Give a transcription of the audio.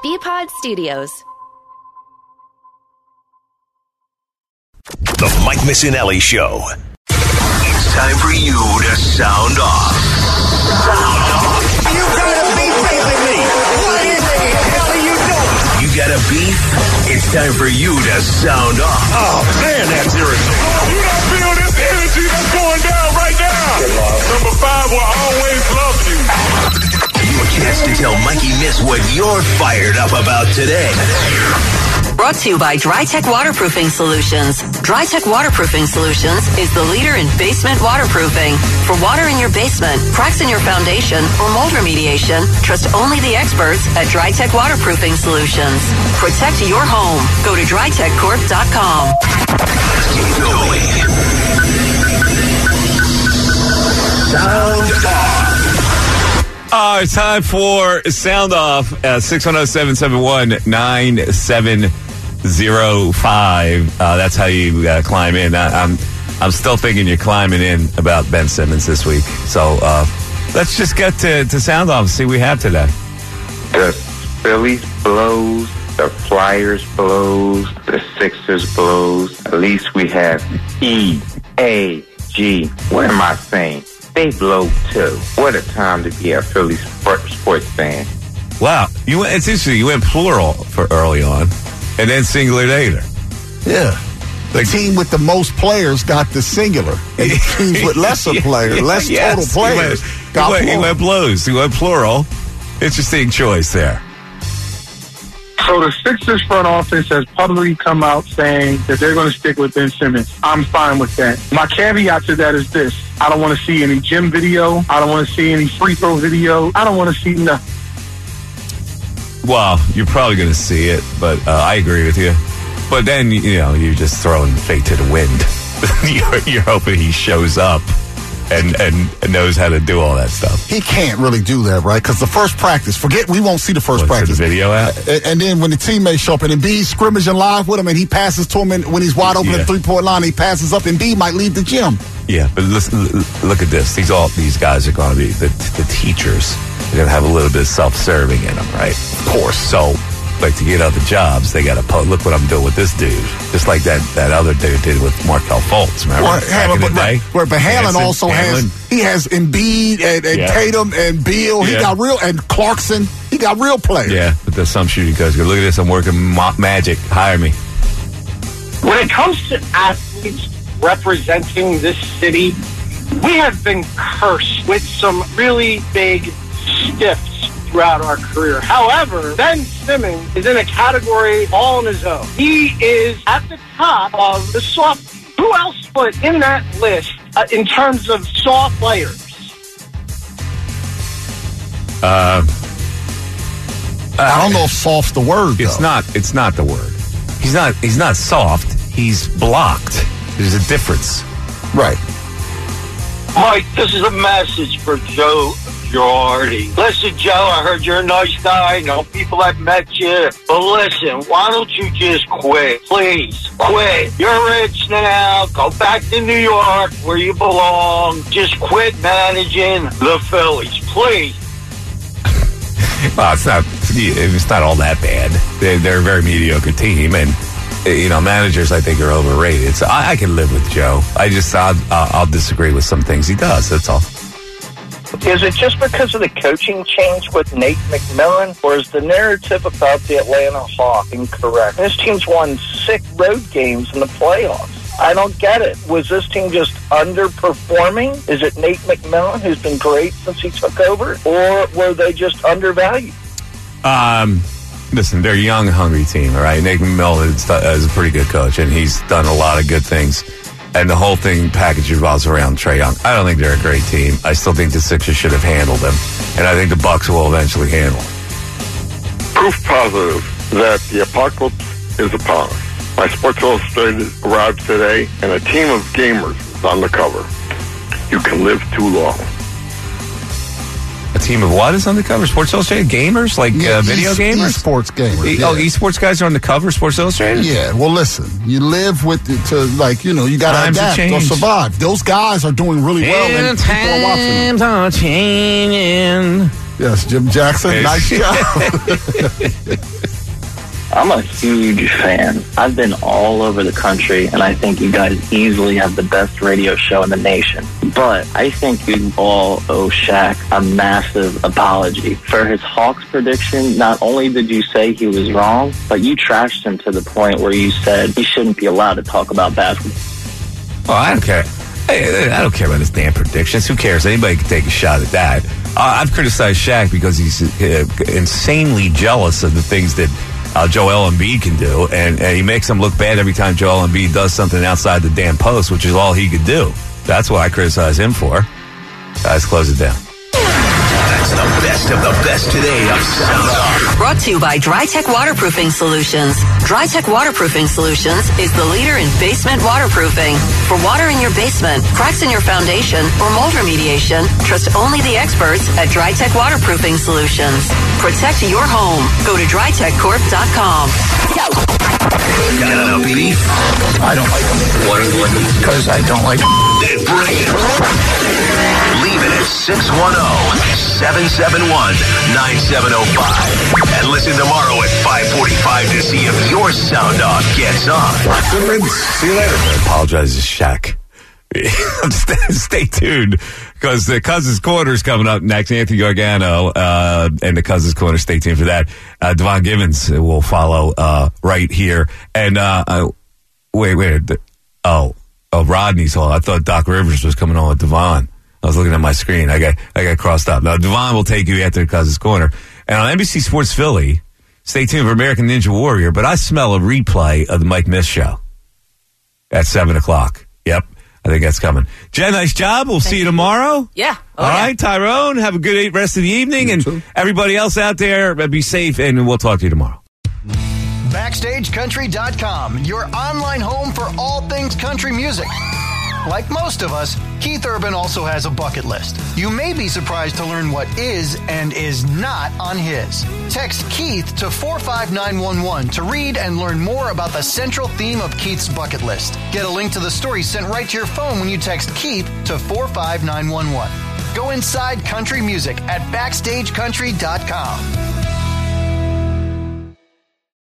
BPod Studios. The Mike Missinelli Show. It's time for you to sound off. Sound off. You got a beef facing me. What in the hell are you doing? You got a beef? It's time for you to sound off. Oh, man, that's irritating. You don't feel this energy that's going down right now. Number 5 will always love you. Your chance to tell Mikey Miss what you're fired up about today. Brought to you by DryTech Waterproofing Solutions. DryTech Waterproofing Solutions is the leader in basement waterproofing. For water in your basement, cracks in your foundation, or mold remediation, trust only the experts at DryTech Waterproofing Solutions. Protect your home. Go to DryTechCorp.com. Keep going. Sound off. It's time for Sound Off. 610-771-9705. That's how you climb in. I'm still thinking you're climbing in about Ben Simmons this week. So let's just get to Sound Off and see what we have today. The Phillies blows, the Flyers blows, the Sixers blows. At least we have E-A-G. What am I saying? They blow too. What a time to be a Phillies sports fan. Wow. It's interesting. You went plural for early on and then singular later. Yeah. The team with the most players got the singular. And the teams with lesser players, total players, got plural. He went blues. He went plural. Interesting choice there. So the Sixers front office has publicly come out saying that they're going to stick with Ben Simmons. I'm fine with that. My caveat to that is this. I don't want to see any gym video. I don't want to see any free throw video. I don't want to see nothing. Well, you're probably going to see it, but I agree with you. But then, you're just throwing fate to the wind. You're hoping he shows up and knows how to do all that stuff. He can't really do that, right? Because the first practice, we won't see the first practice. The video out? And then when the teammates show up and Embiid scrimmaging live with him and he passes to him when he's wide open at the 3-point line, he passes up, Embiid might leave the gym. Yeah, but listen, look at this. These guys are going to be the teachers. They're going to have a little bit of self-serving in them, right? Of course. So, to get other jobs, they got to look what I'm doing with this dude. Just like that other dude did with Markelle Fultz, remember? But Hamlin also has Embiid and Tatum and Beal. He got and Clarkson. He got real players. Yeah, but there's some shooting coach. Look at this. I'm working Magic. Hire me. When it comes to athletes representing this city, we have been cursed with some really big stiffs throughout our career. However, Ben Simmons is in a category all on his own. He is at the top of the soft. Who else put in that list in terms of soft players? I don't know if soft's the word, though. It's not the word. He's not soft. He's blocked. There's a difference. Right. Mike, this is a message for Joe Girardi. Listen, Joe, I heard you're a nice guy. I know people have met you. But listen, why don't you just quit? Please, quit. You're rich now. Go back to New York where you belong. Just quit managing the Phillies. Please. Well, it's not all that bad. They're a very mediocre team, and managers I think are overrated. So I can live with Joe. I'll disagree with some things he does. That's all. Is it just because of the coaching change with Nate McMillan, or is the narrative about the Atlanta Hawks incorrect? This team's won 6 road games in the playoffs. I don't get it. Was this team just underperforming? Is it Nate McMillan, who's been great since he took over, or were they just undervalued? Listen, they're a young, hungry team, all right? Nate McMillan is a pretty good coach, and he's done a lot of good things. And the whole package revolves around Trae Young. I don't think they're a great team. I still think the Sixers should have handled them. And I think the Bucks will eventually handle them. Proof positive that the apocalypse is upon us. My Sports Illustrated arrived today, and a team of gamers is on the cover. You can live too long. A team of what is on the cover? Sports Illustrated? Gamers? Video gamers? Esports gamers. Esports guys are on the cover of Sports Illustrated? Yeah. Well, listen, you live with it you got to adapt or survive. Those guys are doing really well, and people are watching them. Times are changing. Yes, Jim Jackson. Nice job. I'm a huge fan. I've been all over the country, and I think you guys easily have the best radio show in the nation. But I think you all owe Shaq a massive apology. For his Hawks prediction, not only did you say he was wrong, but you trashed him to the point where you said he shouldn't be allowed to talk about basketball. Oh, I don't care. I don't care about his damn predictions. Who cares? Anybody can take a shot at that. I've criticized Shaq because he's insanely jealous of the things that Joel Embiid can do, and he makes him look bad every time Joel Embiid does something outside the damn post, which is all he could do. That's what I criticize him for. Guys, close it down. That's the best of the best today of Sound Off. Brought to you by DryTech Waterproofing Solutions. DryTech Waterproofing Solutions is the leader in basement waterproofing. For water in your basement, cracks in your foundation, or mold remediation, trust only the experts at DryTech Waterproofing Solutions. Protect your home. Go to DryTechCorp.com. Got an beef? I don't like them. What? Because I don't like them. Then bring it. Leave it at 610-771-9705. And listen tomorrow at 5:45 to see if your Sound Off gets on. See you later. I apologize to Shaq. Stay tuned, because the Cousins Corner is coming up next. Anthony Gargano and the Cousins Corner. Stay tuned for that. Devon Givens will follow right here. And wait. Rodney's Hall. I thought Doc Rivers was coming on with Devon. I was looking at my screen. I got crossed up. Now Devon will take you after the Cousins Corner. And on NBC Sports Philly, stay tuned for American Ninja Warrior. But I smell a replay of the Mike Miss show at 7:00. Yep. I think that's coming. Jen, nice job. We'll see you tomorrow. Yeah. All right, Tyrone, have a good rest of the evening. You and too. Everybody else out there, be safe, and we'll talk to you tomorrow. BackstageCountry.com, your online home for all things country music. Like most of us, Keith Urban also has a bucket list. You may be surprised to learn what is and is not on his. Text Keith to 45911 to read and learn more about the central theme of Keith's bucket list. Get a link to the story sent right to your phone when you text Keith to 45911. Go inside country music at BackstageCountry.com.